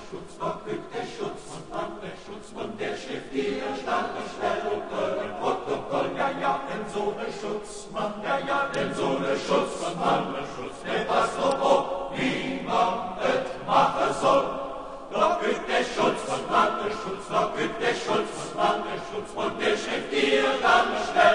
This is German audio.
Schutz, dort rückt der Schutz und der Schrift hier stand nicht schnell und im Protokoll, ja, ja, denn so ne Schutzmann, ja, ja, denn so ne Schutzmann, der passt doch auf, wie man es machen soll. Dort rückt der Schutzmann, dort rückt der Schutzmann und der Schrift hier stand schnell.